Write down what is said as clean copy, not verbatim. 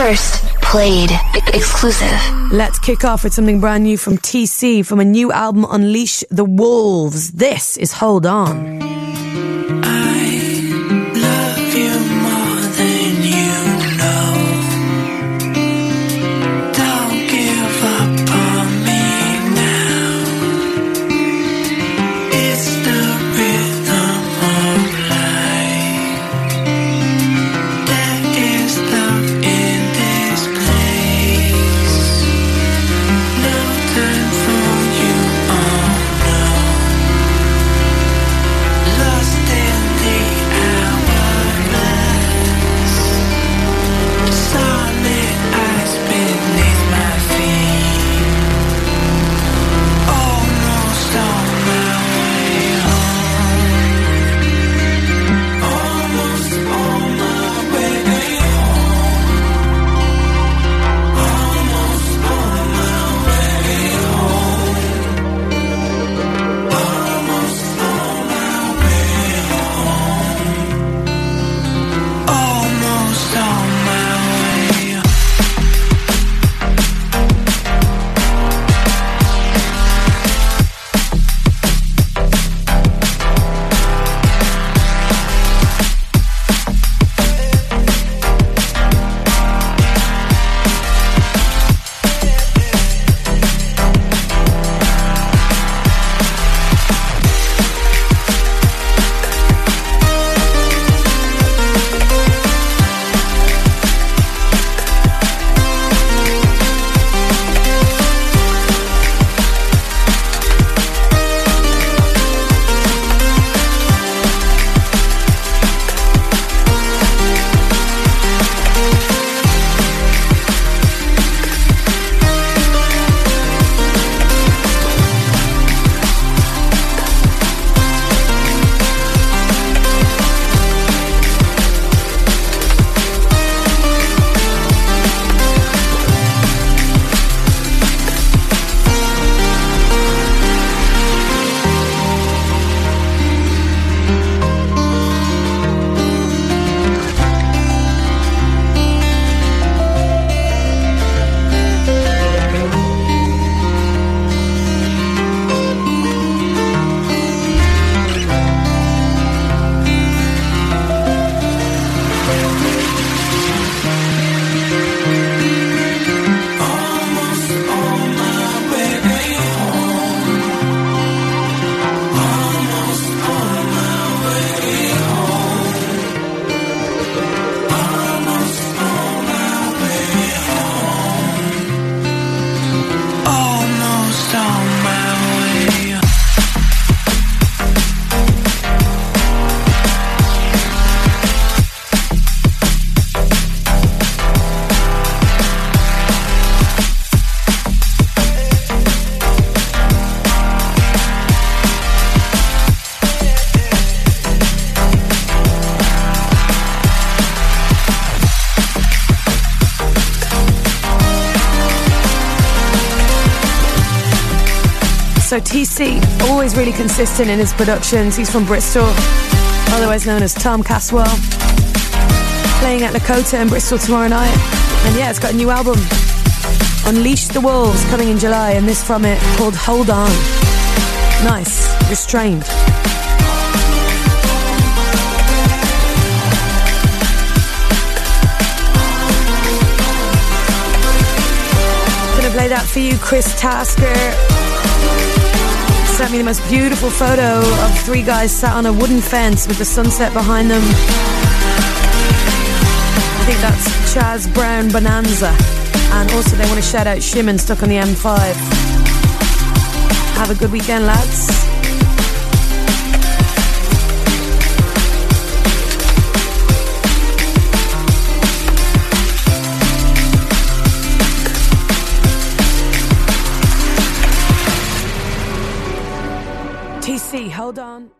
First played exclusive. Let's kick off with something brand new from TC from a new album, Unleash the Wolves. This is Hold On. So TC, always really consistent in his productions. He's from Bristol, otherwise known as Tom Caswell. Playing at Lakota in Bristol tomorrow night. And yeah, it's got a new album, Unleash the Wolves, coming in July, and this from it called Hold On. Nice, restrained. Gonna play that for you, Chris Tasker. Sent me the most beautiful photo of three guys sat on a wooden fence with the sunset behind them. I think that's Chaz Brown Bonanza. And also they want to shout out Shimon stuck on the M5. Have a good weekend, lads. TC, hold on.